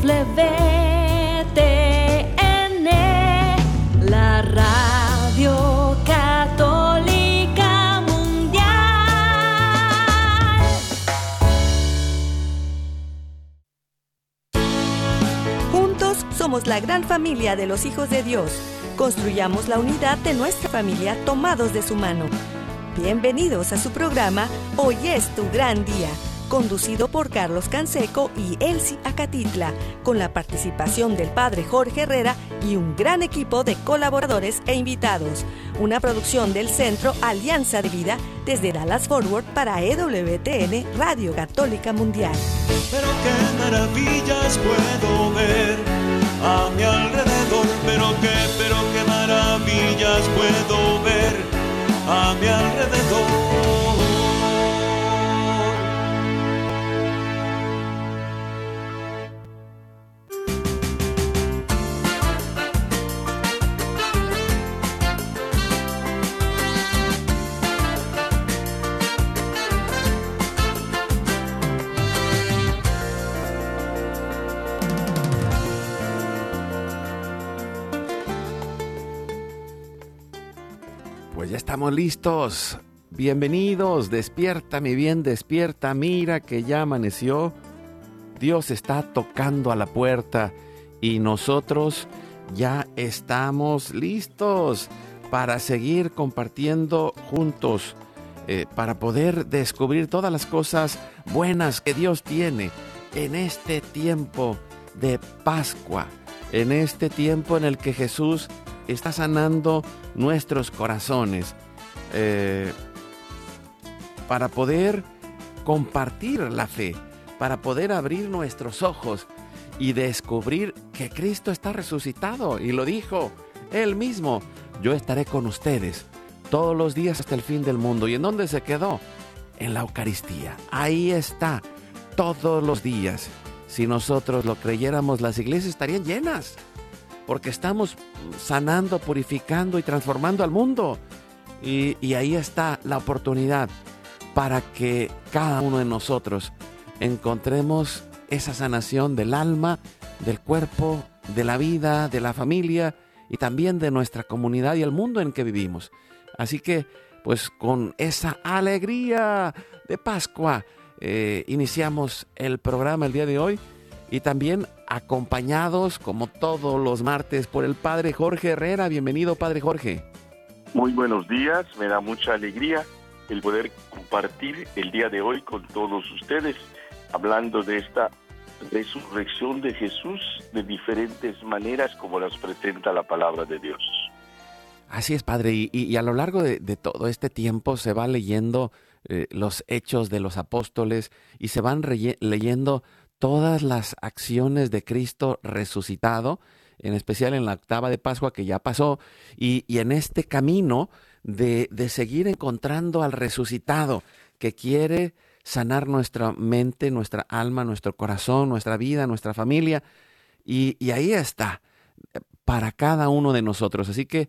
EWTN, la Radio Católica Mundial. Juntos somos la gran familia de los hijos de Dios. Construyamos la unidad de nuestra familia tomados de su mano. Bienvenidos a su programa Hoy es tu gran día, conducido por Carlos Canseco y Elsie Acatitla, con la participación del Padre Jorge Herrera y un gran equipo de colaboradores e invitados. Una producción del Centro Alianza de Vida desde Dallas Fort Worth para EWTN Radio Católica Mundial. Pero qué maravillas puedo ver a mi alrededor, pero qué maravillas puedo ver a mi alrededor. Pues ya estamos listos. Bienvenidos. Despierta, mi bien, despierta. Mira que ya amaneció. Dios está tocando a la puerta y nosotros ya estamos listos para seguir compartiendo juntos, para poder descubrir todas las cosas buenas que Dios tiene en este tiempo de Pascua, en este tiempo en el que Jesús está sanando nuestros corazones, para poder compartir la fe, para poder abrir nuestros ojos y descubrir que Cristo está resucitado, y lo dijo Él mismo: yo estaré con ustedes todos los días hasta el fin del mundo. ¿Y en dónde se quedó? En la Eucaristía. Ahí está, todos los días. Si nosotros lo creyéramos, las iglesias estarían llenas, porque estamos sanando, purificando y transformando al mundo. Y ahí está la oportunidad para que cada uno de nosotros encontremos esa sanación del alma, del cuerpo, de la vida, de la familia y también de nuestra comunidad y el mundo en que vivimos. Así que, pues con esa alegría de Pascua, iniciamos el programa el día de hoy, y también acompañados, como todos los martes, por el Padre Jorge Herrera. Bienvenido, Padre Jorge. Muy buenos días, me da mucha alegría el poder compartir el día de hoy con todos ustedes, hablando de esta resurrección de Jesús de diferentes maneras como las presenta la palabra de Dios. Así es, Padre, y a lo largo de todo este tiempo se va leyendo los hechos de los apóstoles y se van leyendo todas las acciones de Cristo resucitado, en especial en la octava de Pascua que ya pasó, y en este camino de seguir encontrando al resucitado que quiere sanar nuestra mente, nuestra alma, nuestro corazón, nuestra vida, nuestra familia, y ahí está, para cada uno de nosotros. Así que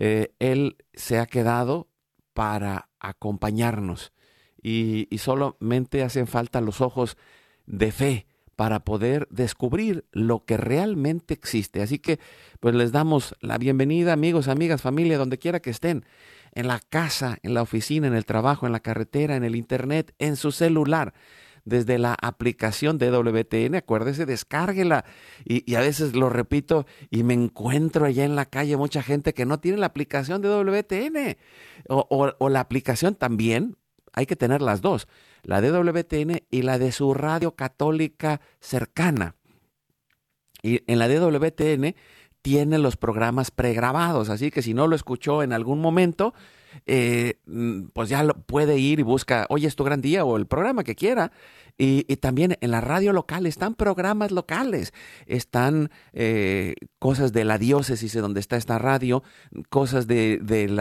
Él se ha quedado para acompañarnos, y solamente hacen falta los ojos de fe para poder descubrir lo que realmente existe. Así que pues les damos la bienvenida, amigos, amigas, familia, donde quiera que estén, en la casa, en la oficina, en el trabajo, en la carretera, en el internet, en su celular, desde la aplicación de EWTN. Acuérdese, descárguela. Y a veces lo repito y me encuentro allá en la calle mucha gente que no tiene la aplicación de EWTN, o la aplicación también. Hay que tener las dos, la de EWTN y la de su radio católica cercana. Y en la de EWTN tiene los programas pregrabados, así que si no lo escuchó en algún momento, pues ya puede ir y busca Hoy es tu gran día o el programa que quiera. Y también en la radio local están programas locales, están cosas de la diócesis de donde está esta radio, cosas de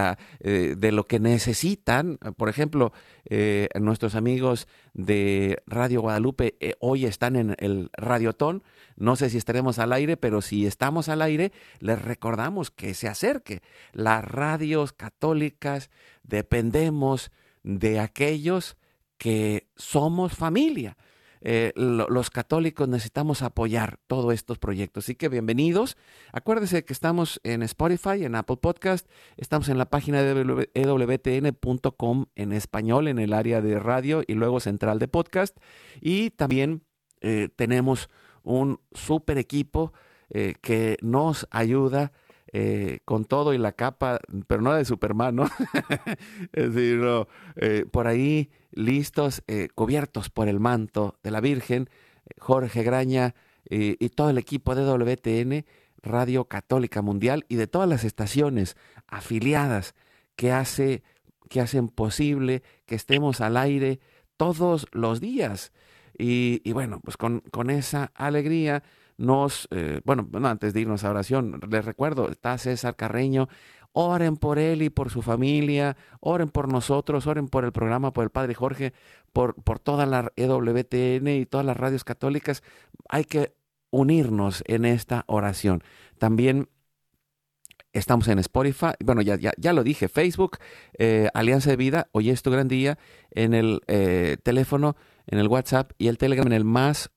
lo que necesitan. Por ejemplo, nuestros amigos de Radio Guadalupe hoy están en el Radiotón. No sé si estaremos al aire, pero si estamos al aire, les recordamos que se acerque. Las radios católicas dependemos de aquellos que somos familia. los católicos necesitamos apoyar todos estos proyectos. Así que bienvenidos. Acuérdense que estamos en Spotify, en Apple Podcast. Estamos en la página de ewtn.com en español, en el área de radio y luego central de podcast. Y también tenemos un super equipo que nos ayuda con todo y la capa, pero no de Superman, ¿no? Sino por ahí listos, cubiertos por el manto de la Virgen, Jorge Graña y todo el equipo de WTN, Radio Católica Mundial, y de todas las estaciones afiliadas que hacen posible que estemos al aire todos los días. Y bueno, pues con esa alegría antes de irnos a oración, les recuerdo, está César Carreño. Oren por él y por su familia, oren por nosotros, oren por el programa, por el Padre Jorge, por toda la EWTN y todas las radios católicas. Hay que unirnos en esta oración. También estamos en Spotify, bueno, ya lo dije, Facebook, Alianza de Vida, hoy es tu gran día, en el teléfono, en el WhatsApp y el Telegram en el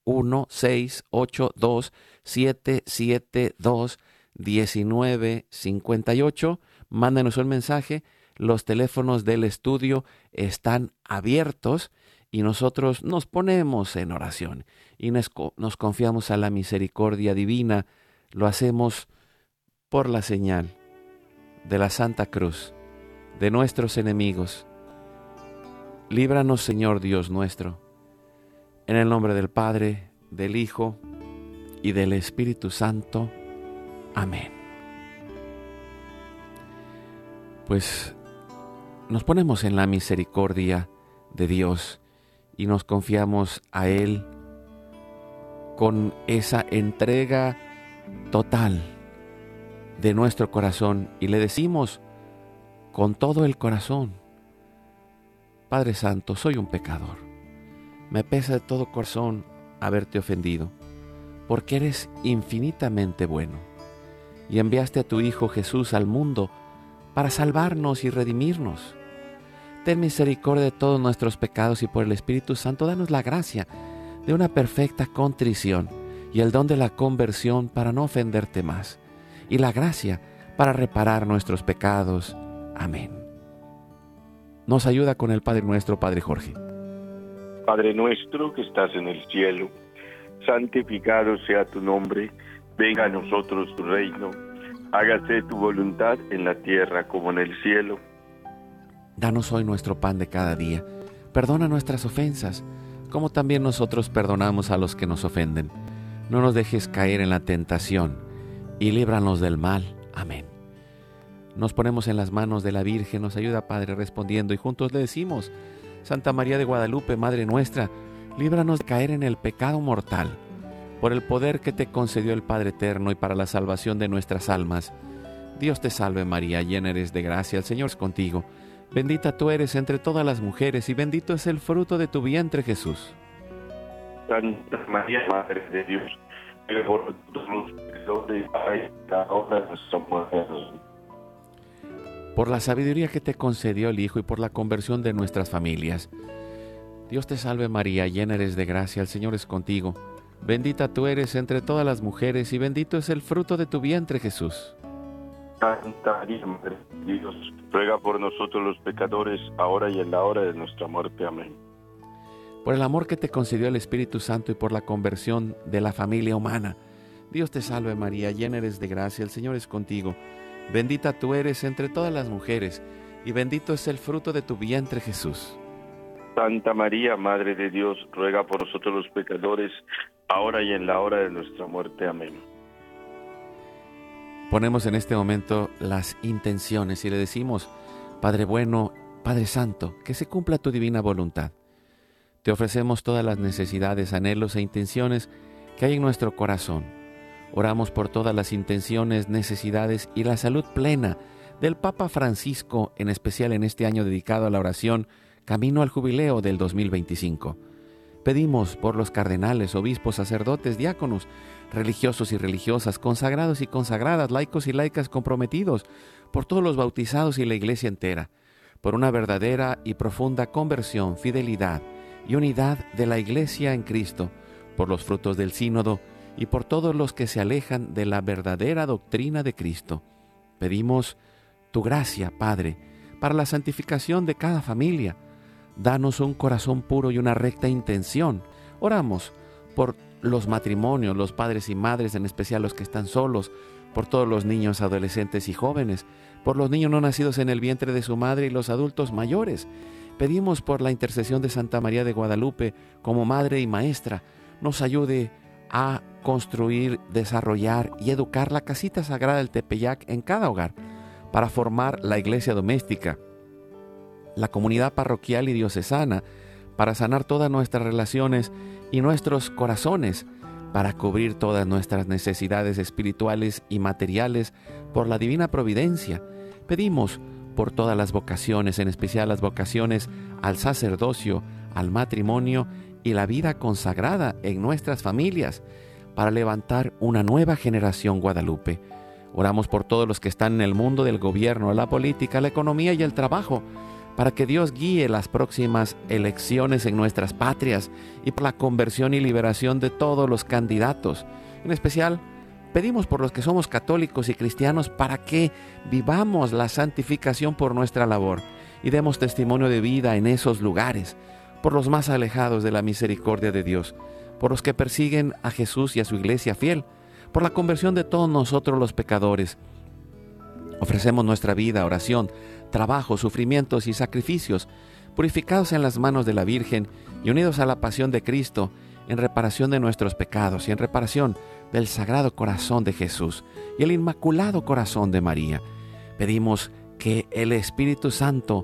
+1-682-772-1958. Mándenos un mensaje. Los teléfonos del estudio están abiertos y nosotros nos ponemos en oración y nos confiamos a la misericordia divina. Lo hacemos por la señal de la Santa Cruz, de nuestros enemigos. Líbranos, Señor Dios nuestro, en el nombre del Padre, del Hijo y del Espíritu Santo. Amén. Pues nos ponemos en la misericordia de Dios y nos confiamos a Él con esa entrega total de nuestro corazón y le decimos con todo el corazón: Padre Santo, soy un pecador. Me pesa de todo corazón haberte ofendido, porque eres infinitamente bueno y enviaste a tu Hijo Jesús al mundo para salvarnos y redimirnos. Ten misericordia de todos nuestros pecados y por el Espíritu Santo danos la gracia de una perfecta contrición y el don de la conversión para no ofenderte más, y la gracia para reparar nuestros pecados. Amén. Nos ayuda con el Padre Nuestro, Padre Jorge. Padre nuestro que estás en el cielo, santificado sea tu nombre, venga a nosotros tu reino, hágase tu voluntad en la tierra como en el cielo. Danos hoy nuestro pan de cada día, perdona nuestras ofensas, como también nosotros perdonamos a los que nos ofenden. No nos dejes caer en la tentación, y líbranos del mal. Amén. Nos ponemos en las manos de la Virgen, nos ayuda, Padre, respondiendo, y juntos le decimos: Santa María de Guadalupe, Madre nuestra, líbranos de caer en el pecado mortal, por el poder que te concedió el Padre Eterno y para la salvación de nuestras almas. Dios te salve María, llena eres de gracia, el Señor es contigo. Bendita tú eres entre todas las mujeres y bendito es el fruto de tu vientre, Jesús. Santa María, Madre de Dios, ruega por nosotros los pecadores, ahora y en la hora de nuestra muerte. Por la sabiduría que te concedió el Hijo y por la conversión de nuestras familias. Dios te salve María, llena eres de gracia, el Señor es contigo. Bendita tú eres entre todas las mujeres y bendito es el fruto de tu vientre, Jesús. Santa María, Madre de Dios, ruega por nosotros los pecadores, ahora y en la hora de nuestra muerte. Amén. Por el amor que te concedió el Espíritu Santo y por la conversión de la familia humana. Dios te salve María, llena eres de gracia, el Señor es contigo. Bendita tú eres entre todas las mujeres y bendito es el fruto de tu vientre, Jesús. Santa María, Madre de Dios, ruega por nosotros los pecadores, ahora y en la hora de nuestra muerte. Amén. Ponemos en este momento las intenciones y le decimos: Padre bueno, Padre Santo, que se cumpla tu divina voluntad. Te ofrecemos todas las necesidades, anhelos e intenciones que hay en nuestro corazón. Oramos por todas las intenciones, necesidades y la salud plena del Papa Francisco, en especial en este año dedicado a la oración camino al jubileo del 2025. Pedimos por los cardenales, obispos, sacerdotes, diáconos, religiosos y religiosas, consagrados y consagradas, laicos y laicas comprometidos, por todos los bautizados y la Iglesia entera, por una verdadera y profunda conversión, fidelidad y unidad de la Iglesia en Cristo, por los frutos del sínodo y por todos los que se alejan de la verdadera doctrina de Cristo. Pedimos tu gracia, Padre, para la santificación de cada familia. Danos un corazón puro y una recta intención. Oramos por los matrimonios, los padres y madres, en especial los que están solos, por todos los niños, adolescentes y jóvenes, por los niños no nacidos en el vientre de su madre y los adultos mayores. Pedimos por la intercesión de Santa María de Guadalupe, como Madre y Maestra, nos ayude a construir, desarrollar y educar la casita sagrada del Tepeyac en cada hogar, para formar la iglesia doméstica, la comunidad parroquial y diocesana, para sanar todas nuestras relaciones y nuestros corazones, para cubrir todas nuestras necesidades espirituales y materiales por la divina providencia. Pedimos por todas las vocaciones, en especial las vocaciones al sacerdocio, al matrimonio y la vida consagrada en nuestras familias, para levantar una nueva generación Guadalupe. Oramos por todos los que están en el mundo del gobierno, la política, la economía y el trabajo, para que Dios guíe las próximas elecciones en nuestras patrias y por la conversión y liberación de todos los candidatos. En especial, pedimos por los que somos católicos y cristianos para que vivamos la santificación por nuestra labor y demos testimonio de vida en esos lugares, por los más alejados de la misericordia de Dios, por los que persiguen a Jesús y a su iglesia fiel, por la conversión de todos nosotros los pecadores. Ofrecemos nuestra vida, oración, trabajo, sufrimientos y sacrificios, purificados en las manos de la Virgen y unidos a la pasión de Cristo, en reparación de nuestros pecados y en reparación del Sagrado Corazón de Jesús y el Inmaculado Corazón de María. Pedimos que el Espíritu Santo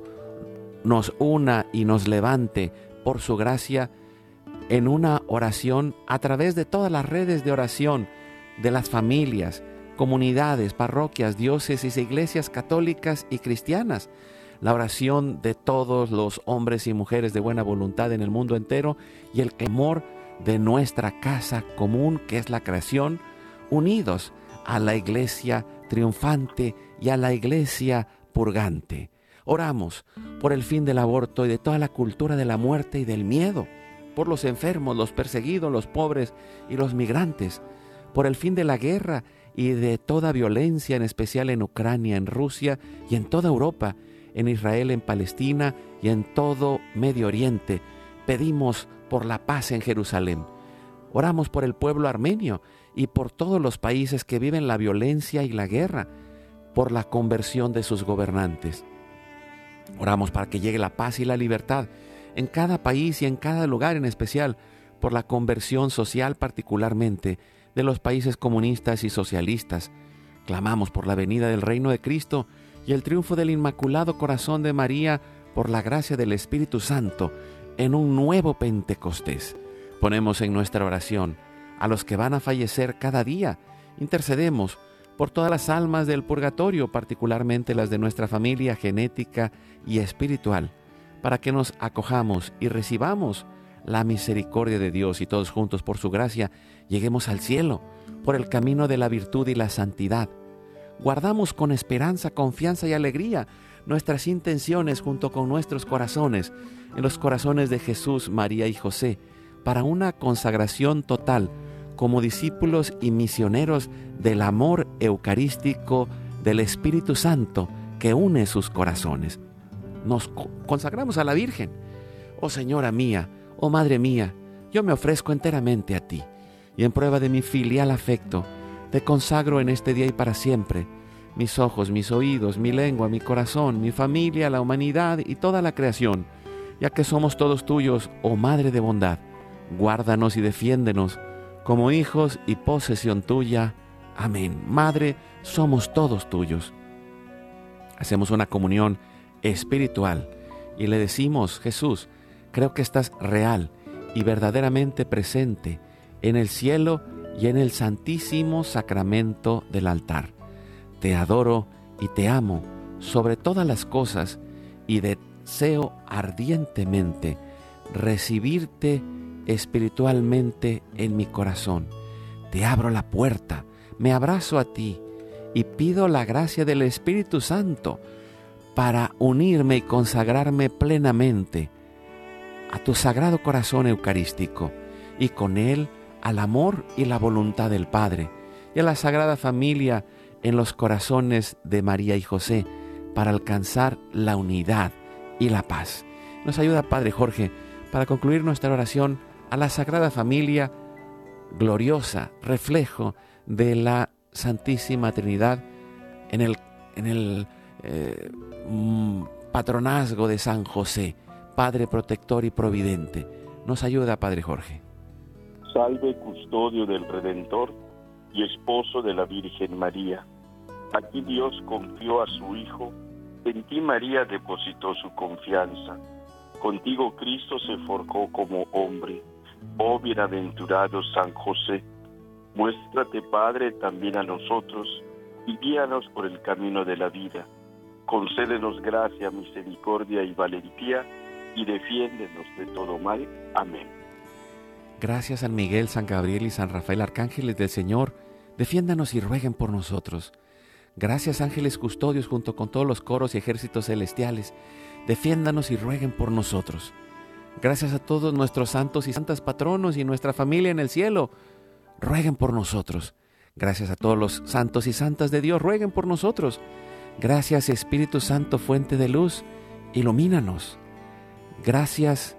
nos una y nos levante por su gracia en una oración a través de todas las redes de oración de las familias, comunidades, parroquias, diócesis e iglesias católicas y cristianas, la oración de todos los hombres y mujeres de buena voluntad en el mundo entero y el clamor de nuestra casa común, que es la creación, unidos a la iglesia triunfante y a la iglesia purgante. Oramos por el fin del aborto y de toda la cultura de la muerte y del miedo, por los enfermos, los perseguidos, los pobres y los migrantes, por el fin de la guerra y de toda violencia, en especial en Ucrania, en Rusia y en toda Europa, en Israel, en Palestina y en todo Medio Oriente. Pedimos por la paz en Jerusalén. Oramos por el pueblo armenio y por todos los países que viven la violencia y la guerra, por la conversión de sus gobernantes. Oramos para que llegue la paz y la libertad en cada país y en cada lugar, en especial por la conversión social, particularmente de los países comunistas y socialistas. Clamamos por la venida del reino de Cristo y el triunfo del Inmaculado Corazón de María por la gracia del Espíritu Santo en un nuevo Pentecostés. Ponemos en nuestra oración a los que van a fallecer cada día. Intercedemos por todas las almas del purgatorio, particularmente las de nuestra familia genética y espiritual, para que nos acojamos y recibamos la misericordia de Dios y todos juntos por su gracia lleguemos al cielo por el camino de la virtud y la santidad. Guardamos con esperanza, confianza y alegría nuestras intenciones junto con nuestros corazones en los corazones de Jesús, María y José, para una consagración total como discípulos y misioneros del amor eucarístico del Espíritu Santo que une sus corazones. Nos consagramos a la Virgen. Oh Señora mía, oh Madre mía, yo me ofrezco enteramente a ti, y en prueba de mi filial afecto, te consagro en este día y para siempre mis ojos, mis oídos, mi lengua, mi corazón, mi familia, la humanidad y toda la creación, ya que somos todos tuyos, oh Madre de bondad. Guárdanos y defiéndenos como hijos y posesión tuya. Amén. Madre, somos todos tuyos. Hacemos una comunión espiritual y le decimos: Jesús, creo que estás real y verdaderamente presente en el cielo y en el santísimo sacramento del altar. Te adoro y te amo sobre todas las cosas y deseo ardientemente recibirte espiritualmente en mi corazón. Te abro la puerta, me abrazo a ti y pido la gracia del Espíritu Santo para unirme y consagrarme plenamente a tu sagrado corazón eucarístico y con él al amor y la voluntad del Padre y a la Sagrada Familia en los corazones de María y José para alcanzar la unidad y la paz. Nos ayuda, Padre Jorge, para concluir nuestra oración a la Sagrada Familia, gloriosa reflejo de la Santísima Trinidad en el patronazgo de San José, Padre protector y providente. Nos ayuda, Padre Jorge. Salve, custodio del Redentor y esposo de la Virgen María. A ti Dios confió a su Hijo, en ti María depositó su confianza. Contigo Cristo se forjó como hombre. Oh bienaventurado San José, muéstrate, Padre, también a nosotros y guíanos por el camino de la vida. Concédenos gracia, misericordia y valentía y defiéndenos de todo mal. Amén. Gracias San Miguel, San Gabriel y San Rafael, arcángeles del Señor, defiéndanos y rueguen por nosotros. Gracias ángeles custodios junto con todos los coros y ejércitos celestiales, defiéndanos y rueguen por nosotros. Gracias a todos nuestros santos y santas patronos y nuestra familia en el cielo, rueguen por nosotros. Gracias a todos los santos y santas de Dios, rueguen por nosotros. Gracias Espíritu Santo, fuente de luz, ilumínanos. Gracias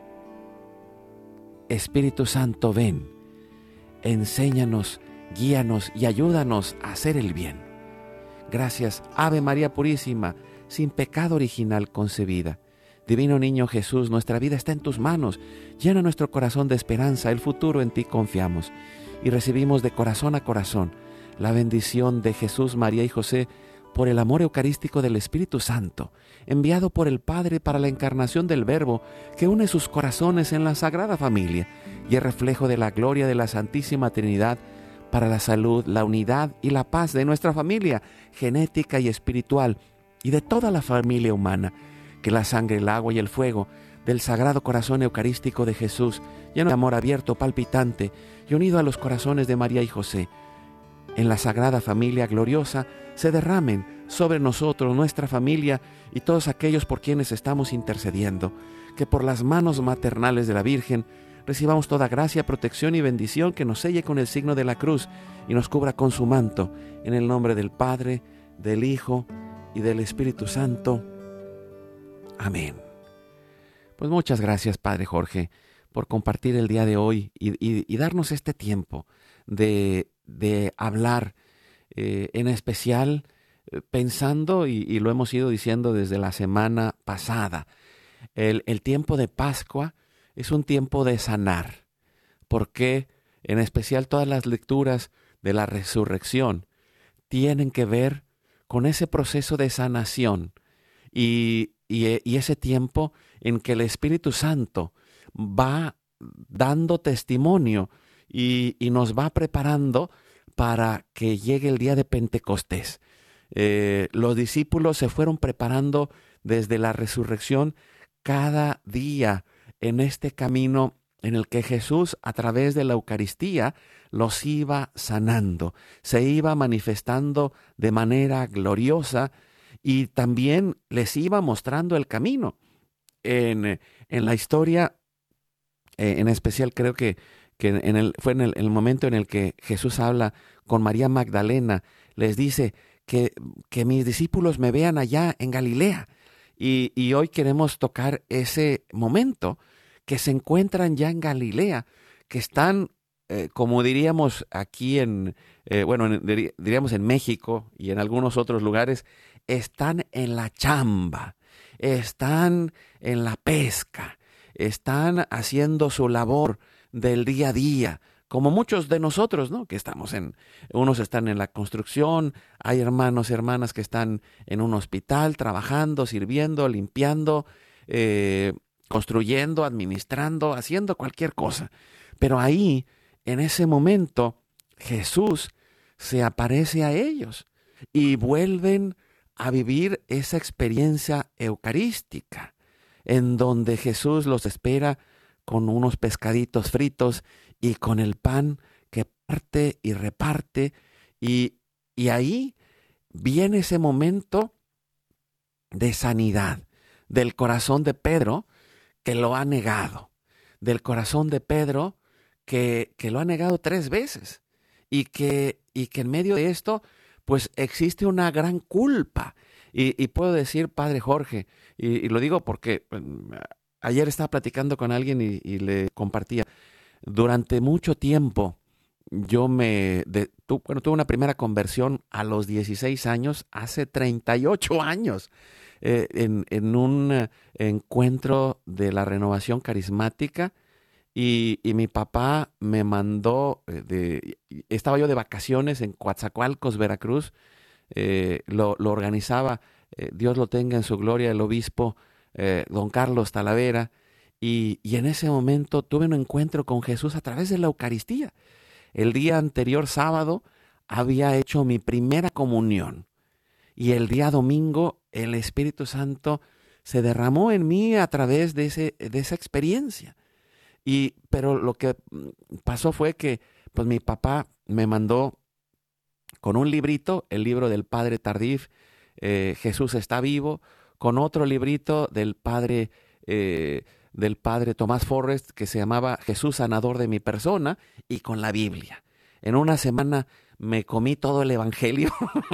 Espíritu Santo, ven, enséñanos, guíanos y ayúdanos a hacer el bien. Gracias, Ave María Purísima, sin pecado original concebida. Divino Niño Jesús, nuestra vida está en tus manos. Llena nuestro corazón de esperanza, el futuro en ti confiamos. Y recibimos de corazón a corazón la bendición de Jesús, María y José por el amor eucarístico del Espíritu Santo, enviado por el Padre para la encarnación del Verbo, que une sus corazones en la Sagrada Familia y es reflejo de la gloria de la Santísima Trinidad para la salud, la unidad y la paz de nuestra familia genética y espiritual y de toda la familia humana. Que la sangre, el agua y el fuego del Sagrado Corazón Eucarístico de Jesús, lleno de amor abierto, palpitante y unido a los corazones de María y José, en la Sagrada Familia gloriosa, se derramen sobre nosotros, nuestra familia y todos aquellos por quienes estamos intercediendo. Que por las manos maternales de la Virgen recibamos toda gracia, protección y bendición, que nos selle con el signo de la cruz y nos cubra con su manto, en el nombre del Padre, del Hijo y del Espíritu Santo. Amén. Pues muchas gracias, Padre Jorge, por compartir el día de hoy y darnos este tiempo de hablar, en especial pensando, y lo hemos ido diciendo desde la semana pasada, el tiempo de Pascua es un tiempo de sanar, porque en especial todas las lecturas de la resurrección tienen que ver con ese proceso de sanación y ese tiempo en que el Espíritu Santo va dando testimonio y nos va preparando para que llegue el día de Pentecostés. Los discípulos se fueron preparando desde la resurrección cada día en este camino en el que Jesús, a través de la Eucaristía, los iba sanando, se iba manifestando de manera gloriosa y también les iba mostrando el camino. En la historia, en especial creo que fue en el momento en el que Jesús habla con María Magdalena, les dice que mis discípulos me vean allá en Galilea. Y hoy queremos tocar ese momento, que se encuentran ya en Galilea, que están, como diríamos aquí diríamos en México y en algunos otros lugares, están en la chamba, están en la pesca, están haciendo su labor del día a día, como muchos de nosotros, ¿no? Que unos están en la construcción, hay hermanos y hermanas que están en un hospital trabajando, sirviendo, limpiando, construyendo, administrando, haciendo cualquier cosa. Pero ahí, en ese momento, Jesús se aparece a ellos y vuelven a vivir esa experiencia eucarística, en donde Jesús los espera con unos pescaditos fritos y con el pan que parte y reparte, y ahí viene ese momento de sanidad del corazón de Pedro, que lo ha negado. del corazón de Pedro que lo ha negado 3 veces y que en medio de esto pues existe una gran culpa. Y puedo decir, Padre Jorge, y lo digo porque ayer estaba platicando con alguien y le compartía, durante mucho tiempo yo tuve una primera conversión a los 16 años, hace 38 años, en un encuentro de la renovación carismática. Y mi papá me mandó, estaba yo de vacaciones en Coatzacoalcos, Veracruz, lo organizaba, Dios lo tenga en su gloria, el obispo don Carlos Talavera, y en ese momento tuve un encuentro con Jesús a través de la Eucaristía. El día anterior, sábado, había hecho mi primera comunión, y el día domingo el Espíritu Santo se derramó en mí a través de esa experiencia. Pero lo que pasó fue que pues mi papá me mandó con un librito, el libro del padre Tardif, Jesús está vivo, con otro librito del padre Tomás Forrest que se llamaba Jesús sanador de mi persona, y con la Biblia. En una semana me comí todo el Evangelio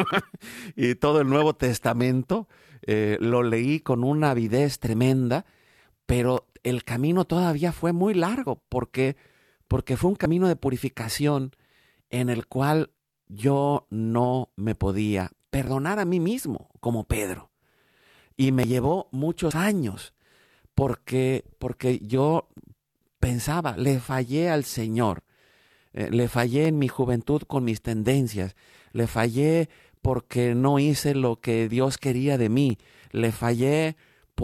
y todo el Nuevo Testamento, lo leí con una avidez tremenda, pero el camino todavía fue muy largo porque fue un camino de purificación en el cual yo no me podía perdonar a mí mismo como Pedro. Y me llevó muchos años porque yo pensaba, le fallé al Señor, le fallé en mi juventud con mis tendencias, le fallé porque no hice lo que Dios quería de mí, le fallé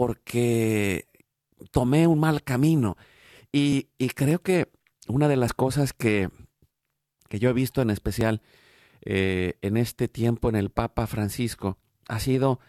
porque tomé un mal camino. Y creo que una de las cosas que yo he visto en especial en este tiempo en el Papa Francisco ha sido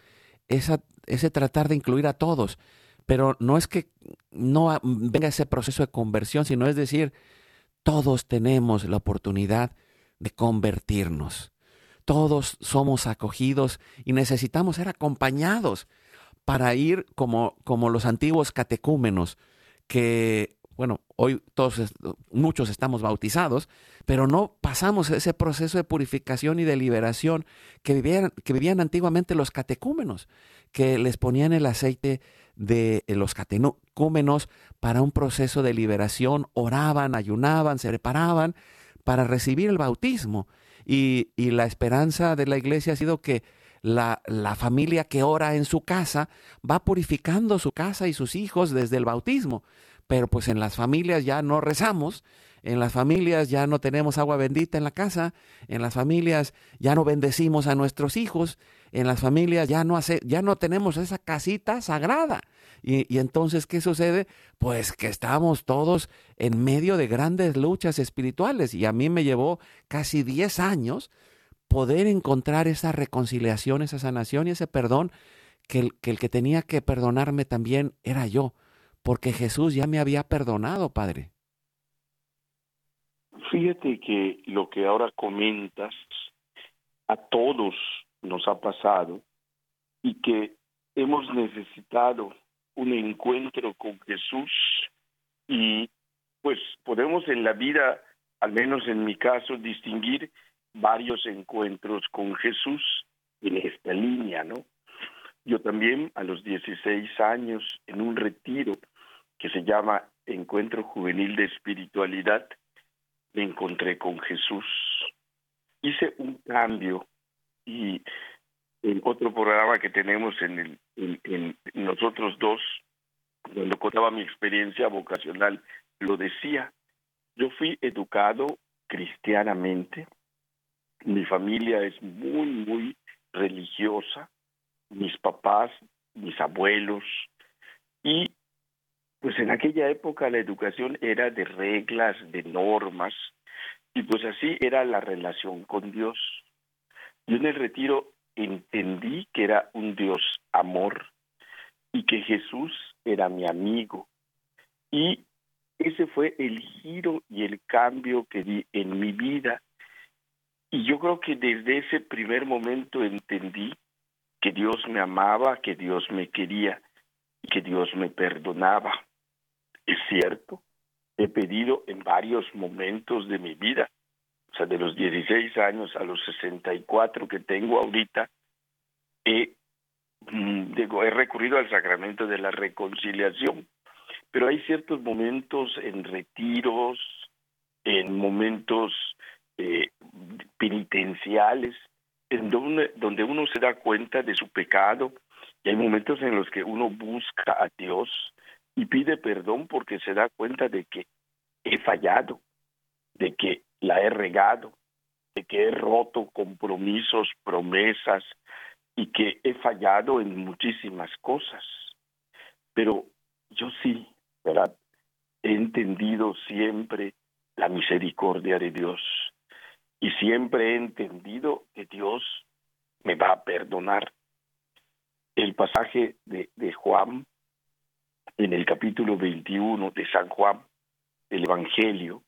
ese tratar de incluir a todos. Pero no es que no venga ese proceso de conversión, sino es decir, todos tenemos la oportunidad de convertirnos. Todos somos acogidos y necesitamos ser acompañados para ir como los antiguos catecúmenos, que, bueno, hoy muchos estamos bautizados, pero no pasamos ese proceso de purificación y de liberación que vivían antiguamente los catecúmenos, que les ponían el aceite de los catecúmenos para un proceso de liberación, oraban, ayunaban, se preparaban para recibir el bautismo. Y la esperanza de la iglesia ha sido que la familia que ora en su casa va purificando su casa y sus hijos desde el bautismo. Pero pues en las familias ya no rezamos, en las familias ya no tenemos agua bendita en la casa, en las familias ya no bendecimos a nuestros hijos, en las familias ya no tenemos esa casita sagrada. Y entonces, ¿qué sucede? Pues que estamos todos en medio de grandes luchas espirituales, y a mí me llevó casi 10 años poder encontrar esa reconciliación, esa sanación y ese perdón, que el que tenía que perdonarme también era yo, porque Jesús ya me había perdonado, Padre. Fíjate que lo que ahora comentas a todos nos ha pasado, y que hemos necesitado un encuentro con Jesús, y pues podemos en la vida, al menos en mi caso, distinguir varios encuentros con Jesús en esta línea, ¿no? Yo también a los 16 años, en un retiro que se llama Encuentro Juvenil de Espiritualidad, me encontré con Jesús. Hice un cambio, y en otro programa que tenemos en nosotros dos, cuando contaba mi experiencia vocacional, lo decía. Yo fui educado cristianamente, mi familia es muy, muy religiosa, mis papás, mis abuelos, y pues en aquella época la educación era de reglas, de normas, y pues así era la relación con Dios. Yo en el retiro entendí que era un Dios amor y que Jesús era mi amigo. Y ese fue el giro y el cambio que di en mi vida. Y yo creo que desde ese primer momento entendí que Dios me amaba, que Dios me quería y que Dios me perdonaba. Es cierto, he pedido en varios momentos de mi vida. O sea, de los 16 años a los 64 que tengo ahorita, he recurrido al sacramento de la reconciliación. Pero hay ciertos momentos en retiros, en momentos penitenciales, en donde uno se da cuenta de su pecado, y hay momentos en los que uno busca a Dios y pide perdón porque se da cuenta de que he fallado, de que la he regado, de que he roto compromisos, promesas, y que he fallado en muchísimas cosas. Pero yo sí, ¿verdad?, he entendido siempre la misericordia de Dios, y siempre he entendido que Dios me va a perdonar. El pasaje de Juan, en el capítulo 21 de San Juan, del Evangelio,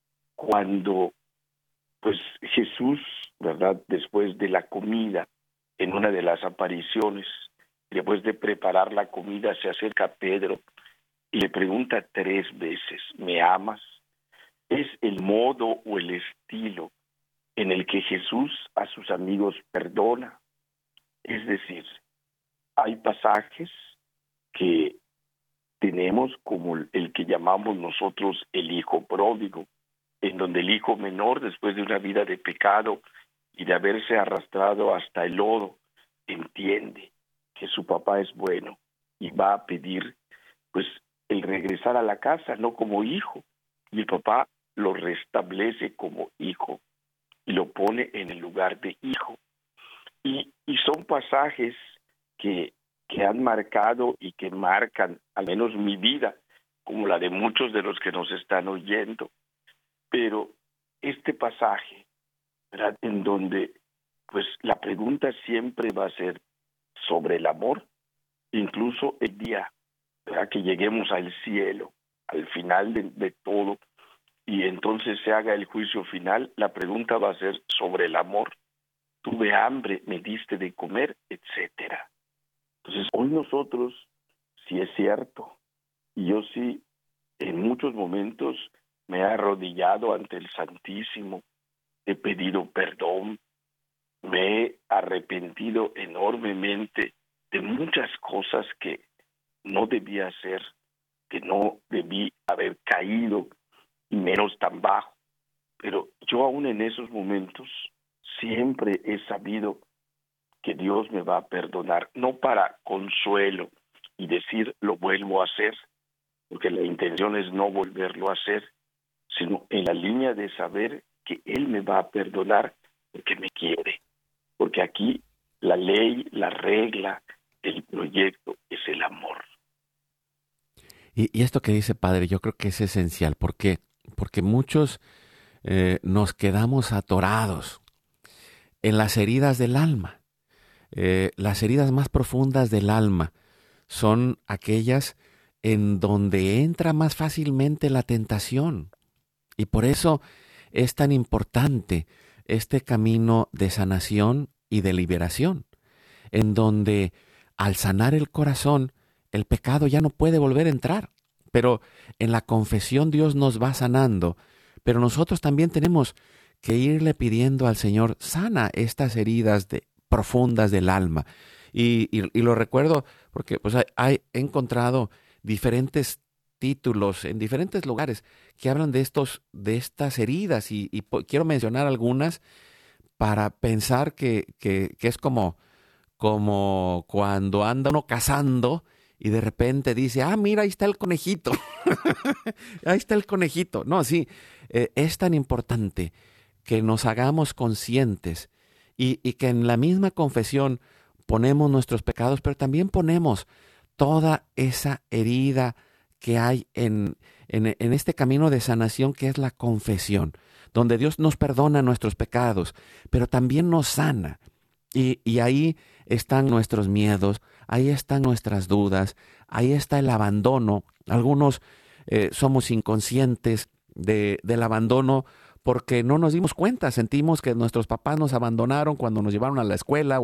cuando pues Jesús, ¿verdad?, después de la comida, en una de las apariciones, después de preparar la comida, se acerca a Pedro y le pregunta 3 veces, ¿me amas? Es el modo o el estilo en el que Jesús a sus amigos perdona. Es decir, hay pasajes que tenemos como el que llamamos nosotros el hijo pródigo, en donde el hijo menor, después de una vida de pecado y de haberse arrastrado hasta el lodo, entiende que su papá es bueno y va a pedir pues el regresar a la casa, no como hijo, y el papá lo restablece como hijo y lo pone en el lugar de hijo. Y son pasajes que han marcado y que marcan al menos mi vida, como la de muchos de los que nos están oyendo. Pero este pasaje, ¿verdad?, en donde pues la pregunta siempre va a ser sobre el amor, incluso el día, ¿verdad?, que lleguemos al cielo, al final de todo, y entonces se haga el juicio final, la pregunta va a ser sobre el amor. Tuve hambre, me diste de comer, etcétera. Entonces, hoy nosotros, si es cierto, y yo sí, en muchos momentos me he arrodillado ante el Santísimo, he pedido perdón, me he arrepentido enormemente de muchas cosas que no debía hacer, que no debí haber caído, y menos tan bajo. Pero yo aún en esos momentos siempre he sabido que Dios me va a perdonar, no para consuelo y decir lo vuelvo a hacer, porque la intención es no volverlo a hacer, sino en la línea de saber que Él me va a perdonar porque me quiere, porque aquí la ley, la regla, el proyecto es el amor. Y esto que dice Padre, yo creo que es esencial, porque muchos nos quedamos atorados en las heridas del alma. Las heridas más profundas del alma son aquellas en donde entra más fácilmente la tentación. Y por eso es tan importante este camino de sanación y de liberación, en donde al sanar el corazón, el pecado ya no puede volver a entrar. Pero en la confesión Dios nos va sanando, pero nosotros también tenemos que irle pidiendo al Señor, sana estas heridas profundas del alma. Y lo recuerdo porque pues he encontrado diferentes títulos en diferentes lugares que hablan de estas heridas y quiero mencionar algunas para pensar que es como cuando anda uno cazando y de repente dice, mira, ahí está el conejito. Ahí está el conejito. No, sí, es tan importante que nos hagamos conscientes y que en la misma confesión ponemos nuestros pecados, pero también ponemos toda esa herida que hay en este camino de sanación que es la confesión, donde Dios nos perdona nuestros pecados, pero también nos sana. Y ahí están nuestros miedos, ahí están nuestras dudas, ahí está el abandono. Algunos somos inconscientes del abandono porque no nos dimos cuenta, sentimos que nuestros papás nos abandonaron cuando nos llevaron a la escuela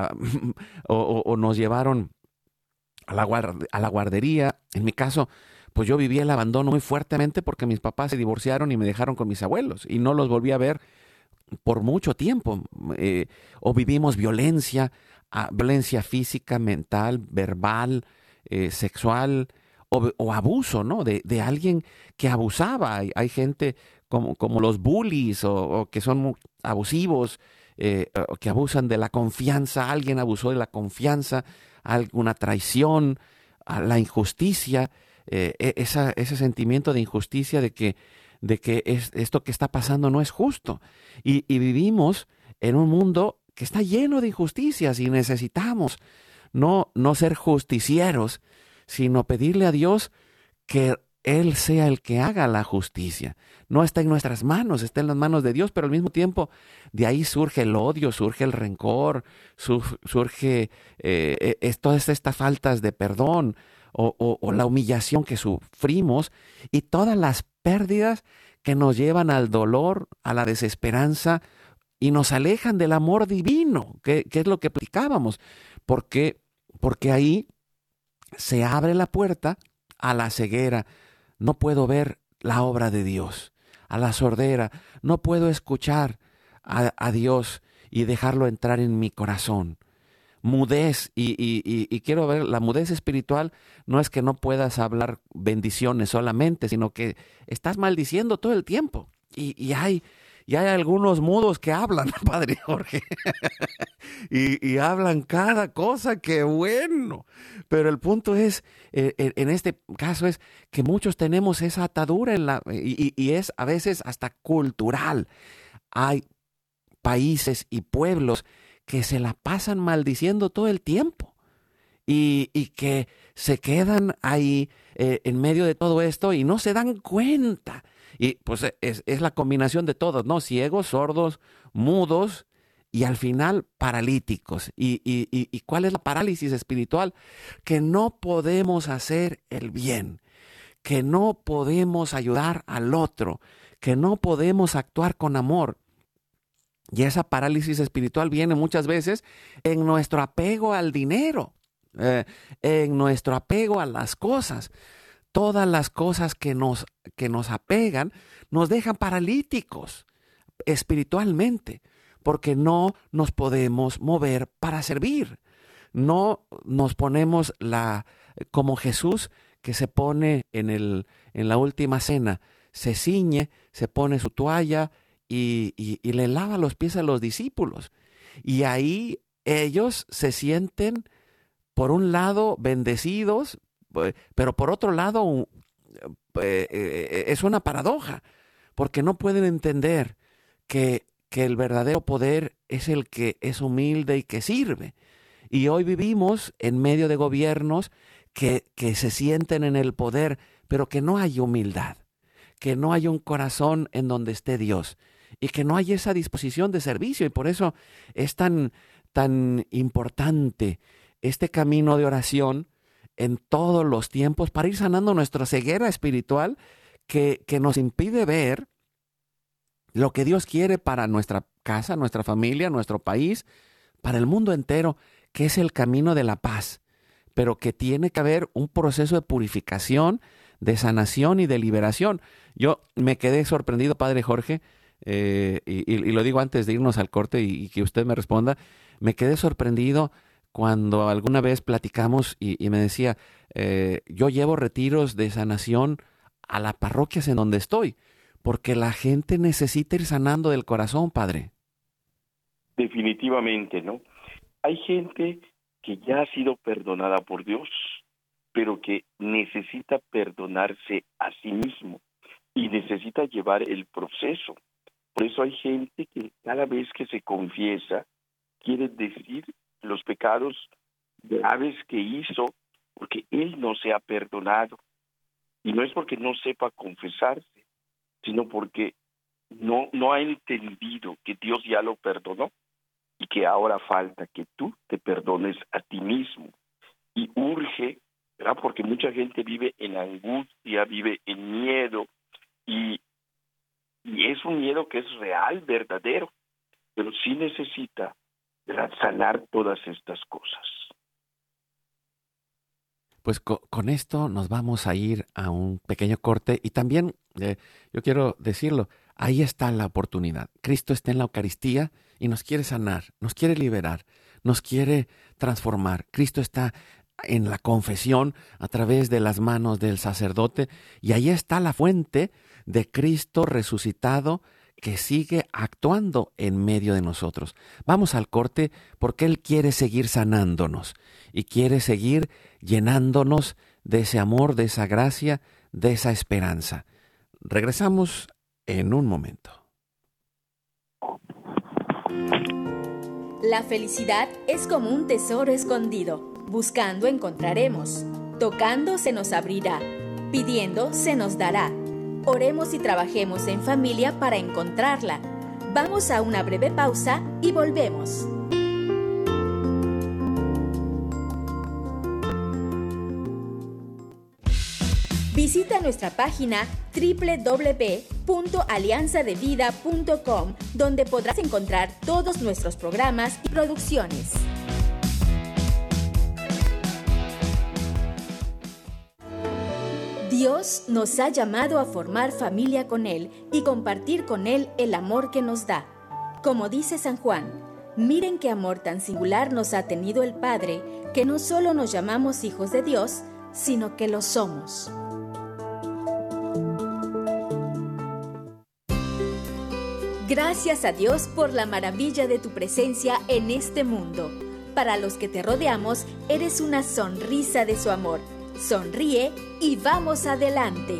o nos llevaron a la guardería. En mi caso, pues yo viví el abandono muy fuertemente porque mis papás se divorciaron y me dejaron con mis abuelos y no los volví a ver por mucho tiempo. O vivimos violencia, violencia física, mental, verbal, sexual o abuso, ¿no? De alguien que abusaba. Hay gente como los bullies o que son abusivos, o que abusan de la confianza. Alguien abusó de la confianza, alguna traición, a la injusticia, ese sentimiento de injusticia de que esto que está pasando no es justo. Y vivimos en un mundo que está lleno de injusticias y necesitamos no ser justicieros, sino pedirle a Dios que Él sea el que haga la justicia. No está en nuestras manos, está en las manos de Dios, pero al mismo tiempo de ahí surge el odio, surge el rencor, surge todas estas faltas de perdón o la humillación que sufrimos y todas las pérdidas que nos llevan al dolor, a la desesperanza y nos alejan del amor divino, que es lo que platicábamos, porque ahí se abre la puerta a la ceguera. No puedo ver la obra de Dios, a la sordera. No puedo escuchar a Dios y dejarlo entrar en mi corazón. Mudez, y quiero ver, la mudez espiritual no es que no puedas hablar bendiciones solamente, sino que estás maldiciendo todo el tiempo. Y hay algunos mudos que hablan, Padre Jorge, y hablan cada cosa, que bueno. Pero el punto es, en este caso es que muchos tenemos esa atadura y es a veces hasta cultural. Hay países y pueblos que se la pasan maldiciendo todo el tiempo y que se quedan ahí en medio de todo esto y no se dan cuenta. Y pues es la combinación de todos, ¿no? Ciegos, sordos, mudos y al final paralíticos. ¿Y cuál es la parálisis espiritual? Que no podemos hacer el bien, que no podemos ayudar al otro, que no podemos actuar con amor. Y esa parálisis espiritual viene muchas veces en nuestro apego al dinero, en nuestro apego a las cosas. Todas las cosas que nos apegan nos dejan paralíticos espiritualmente, porque no nos podemos mover para servir. No nos ponemos como Jesús, que se pone en la última cena, se ciñe, se pone su toalla y le lava los pies a los discípulos. Y ahí ellos se sienten, por un lado, bendecidos, pero por otro lado es una paradoja, porque no pueden entender que el verdadero poder es el que es humilde y que sirve. Y hoy vivimos en medio de gobiernos que se sienten en el poder, pero que no hay humildad, que no hay un corazón en donde esté Dios y que no hay esa disposición de servicio. Y por eso es tan importante este camino de oración en todos los tiempos para ir sanando nuestra ceguera espiritual que nos impide ver lo que Dios quiere para nuestra casa, nuestra familia, nuestro país, para el mundo entero, que es el camino de la paz, pero que tiene que haber un proceso de purificación, de sanación y de liberación. Yo me quedé sorprendido, Padre Jorge, y lo digo antes de irnos al corte y que usted me responda, me quedé sorprendido cuando alguna vez platicamos y me decía, yo llevo retiros de sanación a las parroquias en donde estoy, porque la gente necesita ir sanando del corazón, Padre. Definitivamente, ¿no? Hay gente que ya ha sido perdonada por Dios, pero que necesita perdonarse a sí mismo y necesita llevar el proceso. Por eso hay gente que cada vez que se confiesa quiere decir los pecados graves que hizo porque él no se ha perdonado. Y no es porque no sepa confesarse, sino porque no ha entendido que Dios ya lo perdonó y que ahora falta que tú te perdones a ti mismo. Y urge, ¿verdad? Porque mucha gente vive en angustia, vive en miedo, y es un miedo que es real, verdadero, pero sí necesita, ¿verdad?, sanar todas estas cosas. Pues con esto nos vamos a ir a un pequeño corte y también, yo quiero decirlo, ahí está la oportunidad. Cristo está en la Eucaristía y nos quiere sanar, nos quiere liberar, nos quiere transformar. Cristo está en la confesión a través de las manos del sacerdote y ahí está la fuente de Cristo resucitado que sigue actuando en medio de nosotros. Vamos al corte porque Él quiere seguir sanándonos y quiere seguir llenándonos de ese amor, de esa gracia, de esa esperanza. Regresamos en un momento. La felicidad es como un tesoro escondido. Buscando encontraremos. Tocando se nos abrirá. Pidiendo se nos dará. Oremos y trabajemos en familia para encontrarla. Vamos a una breve pausa y volvemos. Visita nuestra página www.alianzadevida.com, donde podrás encontrar todos nuestros programas y producciones. Dios nos ha llamado a formar familia con Él y compartir con Él el amor que nos da. Como dice San Juan, miren qué amor tan singular nos ha tenido el Padre, que no solo nos llamamos hijos de Dios, sino que lo somos. Gracias a Dios por la maravilla de tu presencia en este mundo. Para los que te rodeamos, eres una sonrisa de su amor. Sonríe y vamos adelante.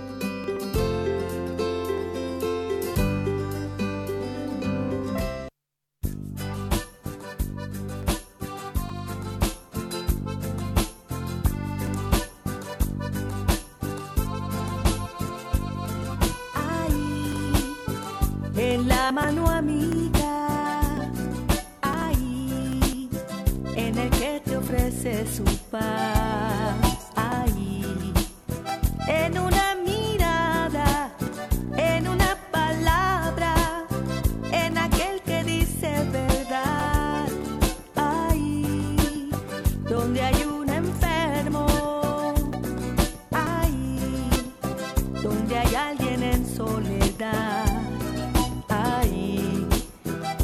En la mano amiga, ahí, en el que te ofrece su paz, ahí, en una mirada, en una palabra, en aquel que dice verdad, ahí, donde hay un enfermo, ahí, donde hay alguien en soledad.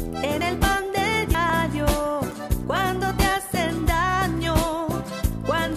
Cuando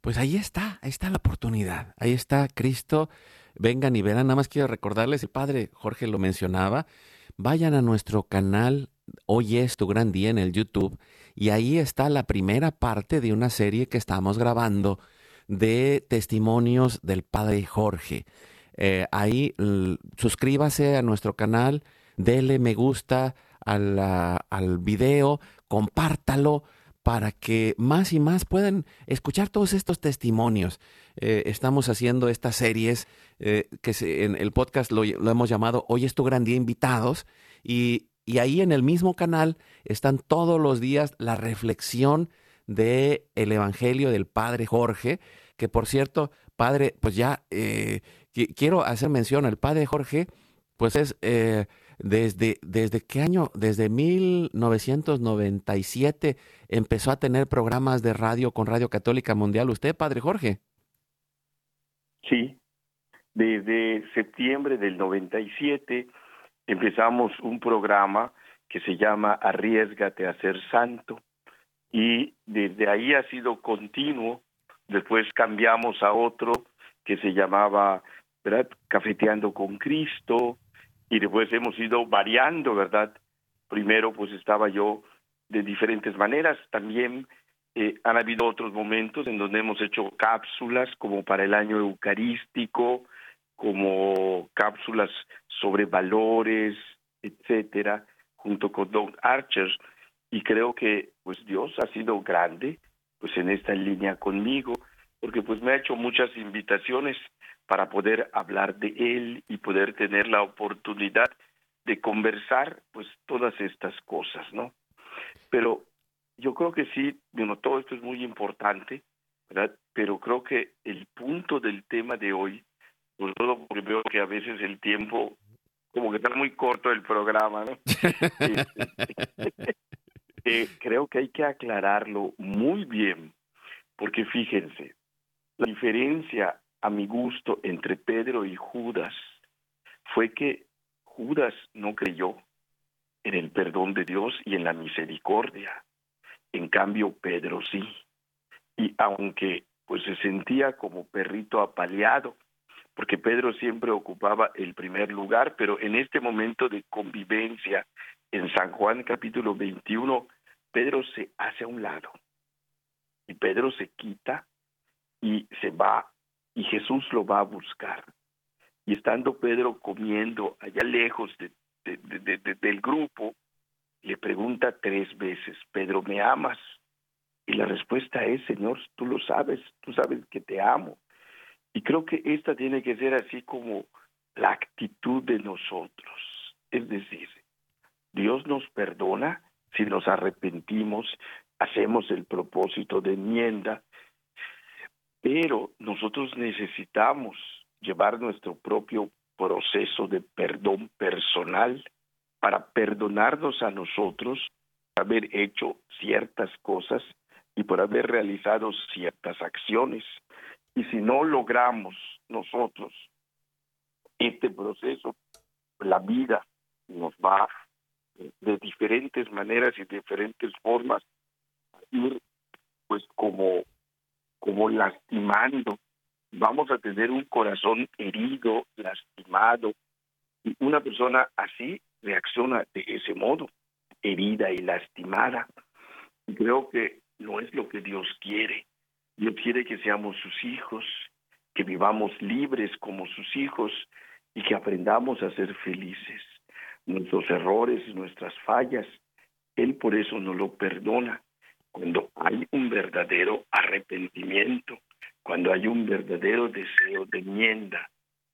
Pues ahí está la oportunidad, ahí está Cristo. Vengan y verán, nada más quiero recordarles, el padre Jorge lo mencionaba, vayan a nuestro canal Hoy es tu gran día en el YouTube y ahí está la primera parte de una serie que estamos grabando de testimonios del padre Jorge. Ahí suscríbase a nuestro canal, dele me gusta al video, compártalo para que más y más puedan escuchar todos estos testimonios. Estamos haciendo estas series en el podcast lo hemos llamado Hoy es tu gran día invitados y ahí en el mismo canal están todos los días la reflexión del Evangelio del Padre Jorge, que por cierto, Padre, pues ya quiero hacer mención al Padre Jorge, pues es desde qué año, desde 1997 empezó a tener programas de radio con Radio Católica Mundial. ¿Usted, Padre Jorge? Sí, desde septiembre del 97 empezamos un programa que se llama Arriésgate a ser santo y desde ahí ha sido continuo. Después cambiamos a otro que se llamaba, ¿verdad?, Cafeteando con Cristo, y después hemos ido variando, ¿verdad? Primero pues estaba yo de diferentes maneras, también han habido otros momentos en donde hemos hecho cápsulas como para el año eucarístico, como cápsulas sobre valores, etcétera, junto con Don Archer, y creo que pues Dios ha sido grande pues en esta línea conmigo, porque pues me ha hecho muchas invitaciones para poder hablar de él y poder tener la oportunidad de conversar pues todas estas cosas, ¿no? Pero yo creo que sí, bueno, todo esto es muy importante, ¿verdad? Pero creo que el punto del tema de hoy, sobre todo porque veo que a veces el tiempo, como que está muy corto el programa, ¿no? Creo que hay que aclararlo muy bien, porque fíjense, la diferencia a mi gusto entre Pedro y Judas fue que Judas no creyó en el perdón de Dios y en la misericordia. En cambio, Pedro sí. Y aunque pues se sentía como perrito apaleado, porque Pedro siempre ocupaba el primer lugar, pero en este momento de convivencia en San Juan capítulo 21, Pedro se hace a un lado. Y Pedro se quita y se va, y Jesús lo va a buscar. Y estando Pedro comiendo allá lejos del grupo, le pregunta 3 veces, Pedro, ¿me amas? Y la respuesta es, Señor, tú lo sabes, tú sabes que te amo. Y creo que esta tiene que ser así como la actitud de nosotros. Es decir, Dios nos perdona si nos arrepentimos, hacemos el propósito de enmienda, pero nosotros necesitamos llevar nuestro propio proceso de perdón personal para perdonarnos a nosotros por haber hecho ciertas cosas y por haber realizado ciertas acciones. Y si no logramos nosotros este proceso, la vida nos va de diferentes maneras y diferentes formas a ir pues como lastimando. Vamos a tener un corazón herido, lastimado, y una persona así reacciona de ese modo, herida y lastimada. Y creo que no es lo que Dios quiere. Dios quiere que seamos sus hijos, que vivamos libres como sus hijos y que aprendamos a ser felices. Nuestros errores y nuestras fallas, Él por eso nos lo perdona. Cuando hay un verdadero arrepentimiento, cuando hay un verdadero deseo de enmienda.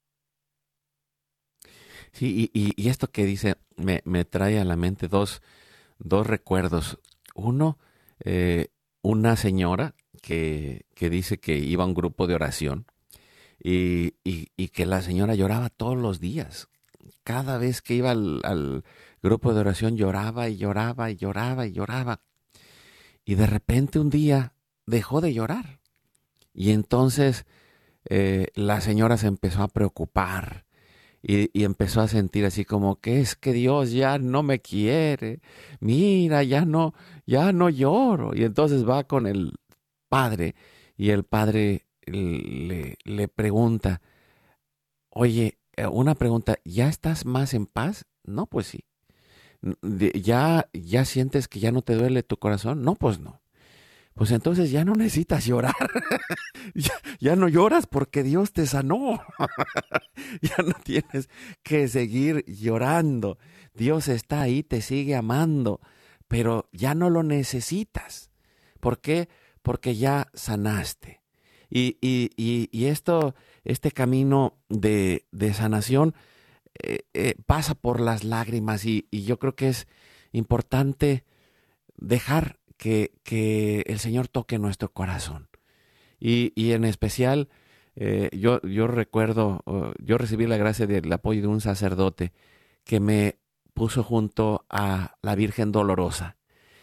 Sí, y esto que dice me trae a la mente dos recuerdos. Uno, una señora que dice que iba a un grupo de oración y que la señora lloraba todos los días. Cada vez que iba al grupo de oración lloraba y lloraba y lloraba y lloraba. Y de repente un día dejó de llorar. Y entonces la señora se empezó a preocupar y empezó a sentir así como que es que Dios ya no me quiere. Mira, ya no lloro. Y entonces va con el padre y el padre le pregunta, oye, una pregunta, ¿ya estás más en paz? No, pues sí. ¿Ya sientes que ya no te duele tu corazón? No, pues no. Pues entonces ya no necesitas llorar. ya no lloras porque Dios te sanó. Ya no tienes que seguir llorando. Dios está ahí, te sigue amando, pero ya no lo necesitas. ¿Por qué? Porque ya sanaste. Y este camino de sanación pasa por las lágrimas y yo creo que es importante dejar que el Señor toque nuestro corazón. Y en especial, yo recuerdo, yo recibí la gracia del apoyo de un sacerdote que me puso junto a la Virgen Dolorosa.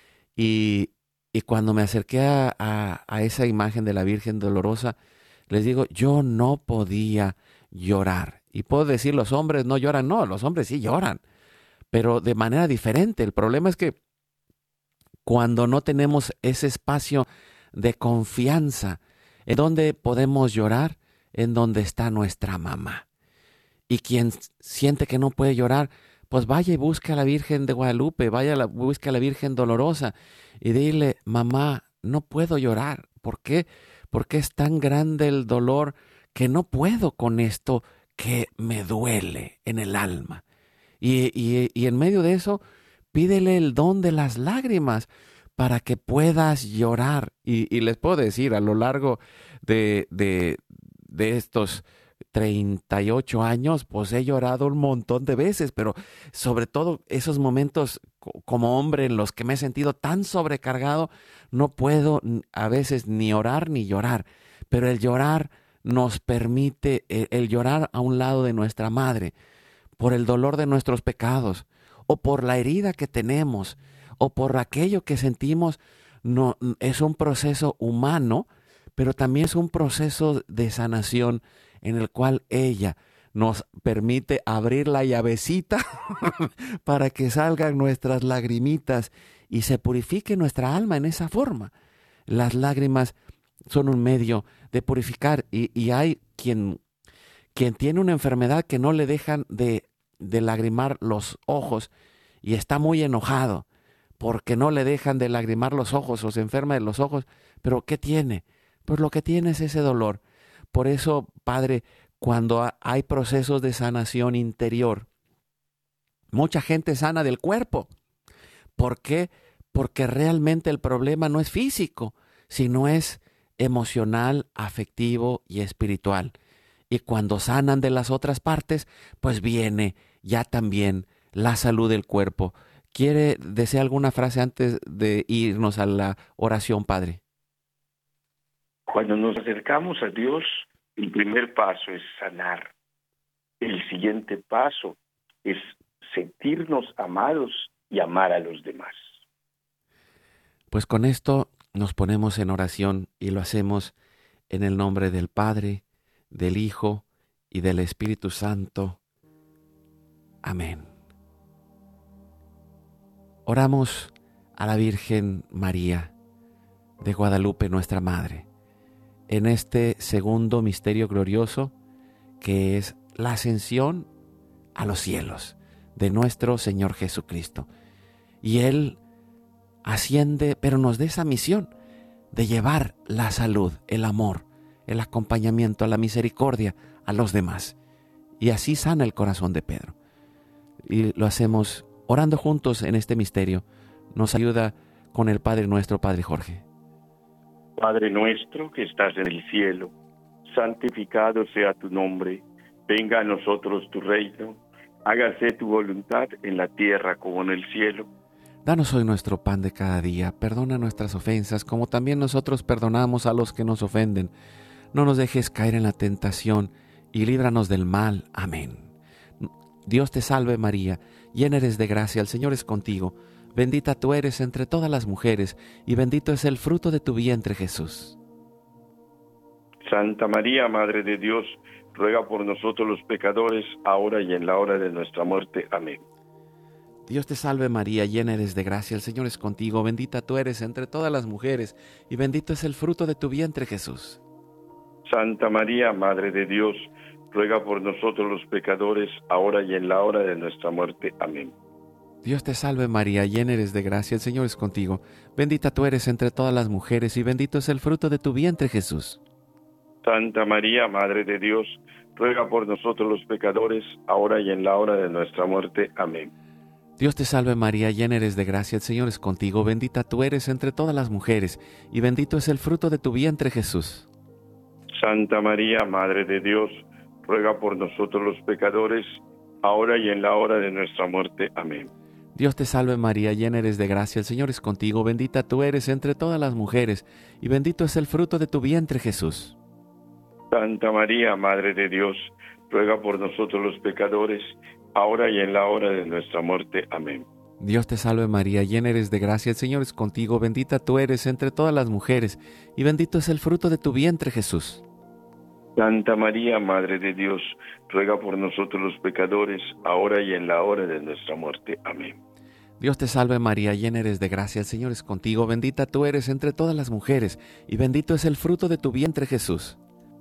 Y cuando me acerqué a esa imagen de la Virgen Dolorosa, les digo, yo no podía llorar. Y puedo decir, los hombres no lloran. No, los hombres sí lloran, pero de manera diferente. El problema es que cuando no tenemos ese espacio de confianza, ¿en dónde podemos llorar? En donde está nuestra mamá. Y quien siente que no puede llorar, pues vaya y busque a la Virgen de Guadalupe, busque a la Virgen Dolorosa y dile, mamá, no puedo llorar. ¿Por qué? Porque es tan grande el dolor que no puedo con esto que me duele en el alma. Y en medio de eso, pídele el don de las lágrimas para que puedas llorar. Y les puedo decir, a lo largo de estos 38 años, pues he llorado un montón de veces, pero sobre todo esos momentos como hombre en los que me he sentido tan sobrecargado, no puedo a veces ni orar ni llorar, pero el llorar nos permite, el llorar a un lado de nuestra madre, por el dolor de nuestros pecados, o por la herida que tenemos, o por aquello que sentimos, no, es un proceso humano, pero también es un proceso de sanación en el cual ella nos permite abrir la llavecita para que salgan nuestras lagrimitas y se purifique nuestra alma en esa forma. Las lágrimas son un medio de purificar y hay quien tiene una enfermedad que no le dejan de lagrimar los ojos y está muy enojado porque no le dejan de lagrimar los ojos o se enferma de los ojos. ¿Pero qué tiene? Pues lo que tiene es ese dolor. Por eso, Padre, cuando hay procesos de sanación interior, mucha gente sana del cuerpo. ¿Por qué? Porque realmente el problema no es físico, sino es emocional, afectivo y espiritual. Y cuando sanan de las otras partes, pues viene ya también la salud del cuerpo. ¿Desea alguna frase antes de irnos a la oración, Padre? Cuando nos acercamos a Dios, el primer paso es sanar. El siguiente paso es sentirnos amados y amar a los demás. Pues con esto nos ponemos en oración y lo hacemos en el nombre del Padre, del Hijo y del Espíritu Santo. Amén. Oramos a la Virgen María de Guadalupe, nuestra Madre, en este segundo misterio glorioso que es la ascensión a los cielos de nuestro Señor Jesucristo. Y Él asciende, pero nos da esa misión de llevar la salud, el amor, el acompañamiento, la misericordia a los demás. Y así sana el corazón de Pedro. Y lo hacemos orando juntos en este misterio. Nos ayuda con el Padre nuestro, Padre Jorge. Padre nuestro que estás en el cielo, santificado sea tu nombre. Venga a nosotros tu reino. Hágase tu voluntad en la tierra como en el cielo. Danos hoy nuestro pan de cada día. Perdona nuestras ofensas, como también nosotros perdonamos a los que nos ofenden. No nos dejes caer en la tentación y líbranos del mal. Amén. Dios te salve María, llena eres de gracia, el Señor es contigo. Bendita tú eres entre todas las mujeres, y bendito es el fruto de tu vientre, Jesús. Santa María, Madre de Dios, ruega por nosotros los pecadores, ahora y en la hora de nuestra muerte. Amén. Dios te salve María, llena eres de gracia, el Señor es contigo, bendita tú eres entre todas las mujeres, y bendito es el fruto de tu vientre Jesús. Santa María, Madre de Dios, ruega por nosotros los pecadores, ahora y en la hora de nuestra muerte. Amén. Dios te salve María, llena eres de gracia, el Señor es contigo, bendita tú eres entre todas las mujeres, y bendito es el fruto de tu vientre Jesús. Santa María, Madre de Dios, ruega por nosotros los pecadores, ahora y en la hora de nuestra muerte. Amén. Dios te salve María, llena eres de gracia, el Señor es contigo, bendita tú eres entre todas las mujeres, y bendito es el fruto de tu vientre Jesús. Santa María, Madre de Dios, ruega por nosotros los pecadores, ahora y en la hora de nuestra muerte. Amén. Dios te salve María, llena eres de gracia, el Señor es contigo, bendita tú eres entre todas las mujeres, y bendito es el fruto de tu vientre Jesús. Santa María, Madre de Dios, ruega por nosotros los pecadores, ahora y en la hora de nuestra muerte. Amén. Dios te salve María, llena eres de gracia, el Señor es contigo, bendita tú eres entre todas las mujeres, y bendito es el fruto de tu vientre Jesús. Santa María, Madre de Dios, ruega por nosotros los pecadores, ahora y en la hora de nuestra muerte. Amén. Dios te salve María, llena eres de gracia, el Señor es contigo, bendita tú eres entre todas las mujeres, y bendito es el fruto de tu vientre Jesús.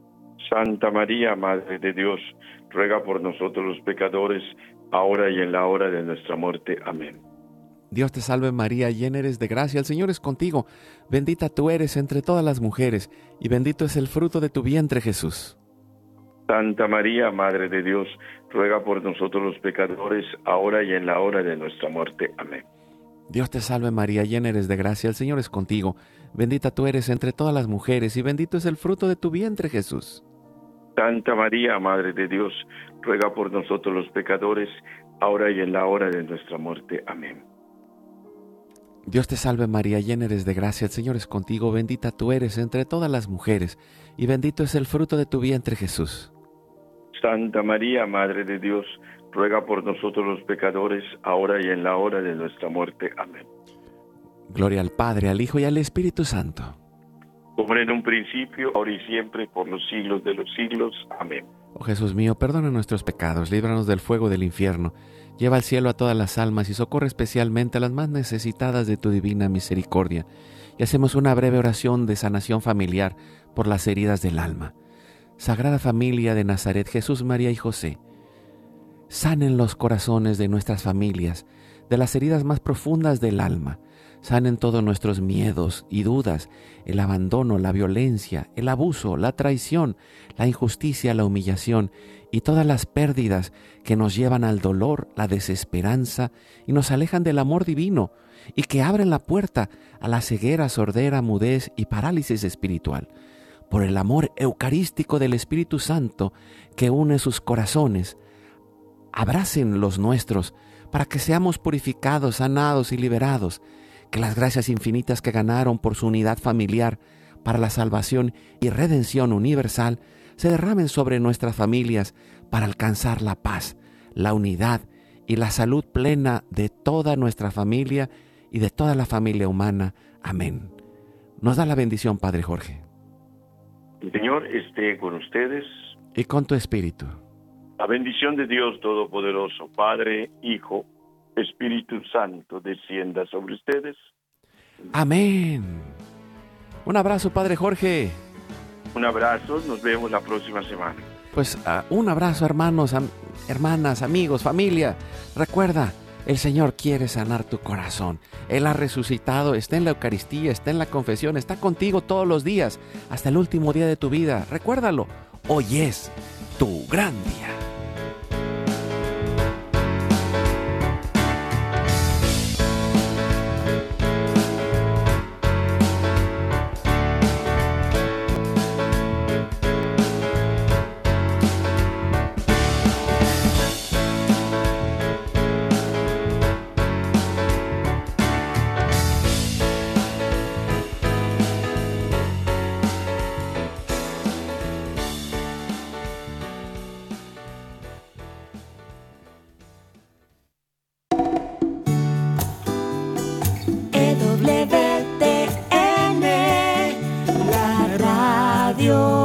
Santa María, Madre de Dios, ruega por nosotros los pecadores, ahora y en la hora de nuestra muerte. Amén. Dios te salve María, llena eres de gracia, el Señor es contigo, bendita tú eres entre todas las mujeres, y bendito es el fruto de tu vientre Jesús. Santa María, Madre de Dios, ruega por nosotros los pecadores, ahora y en la hora de nuestra muerte. Amén. Dios te salve María, llena eres de gracia, el Señor es contigo, bendita tú eres entre todas las mujeres, y bendito es el fruto de tu vientre Jesús. Santa María, Madre de Dios, ruega por nosotros los pecadores, ahora y en la hora de nuestra muerte. Amén. Dios te salve María, llena eres de gracia, el Señor es contigo, bendita tú eres entre todas las mujeres, y bendito es el fruto de tu vientre Jesús. Santa María, Madre de Dios, ruega por nosotros los pecadores, ahora y en la hora de nuestra muerte. Amén. Gloria al Padre, al Hijo y al Espíritu Santo. Como en un principio, ahora y siempre, por los siglos de los siglos. Amén. Oh Jesús mío, perdona nuestros pecados, líbranos del fuego del infierno, lleva al cielo a todas las almas y socorre especialmente a las más necesitadas de tu divina misericordia. Y hacemos una breve oración de sanación familiar por las heridas del alma. Sagrada Familia de Nazaret, Jesús, María y José, sanen los corazones de nuestras familias, de las heridas más profundas del alma. Sanen todos nuestros miedos y dudas, el abandono, la violencia, el abuso, la traición, la injusticia, la humillación y todas las pérdidas que nos llevan al dolor, la desesperanza y nos alejan del amor divino y que abren la puerta a la ceguera, sordera, mudez y parálisis espiritual. Por el amor eucarístico del Espíritu Santo que une sus corazones, abracen los nuestros para que seamos purificados, sanados y liberados. Que las gracias infinitas que ganaron por su unidad familiar para la salvación y redención universal se derramen sobre nuestras familias para alcanzar la paz, la unidad y la salud plena de toda nuestra familia y de toda la familia humana. Amén. Nos da la bendición, Padre Jorge. El Señor esté con ustedes. Y con tu espíritu. La bendición de Dios Todopoderoso, Padre, Hijo, Espíritu Santo, descienda sobre ustedes. Amén. Un abrazo, Padre Jorge. Un abrazo, nos vemos la próxima semana. Pues un abrazo, hermanos, hermanas, amigos, familia. Recuerda, el Señor quiere sanar tu corazón. Él ha resucitado, está en la Eucaristía, está en la confesión, está contigo todos los días, hasta el último día de tu vida. Recuérdalo, hoy es tu gran día. EWTN, la radio.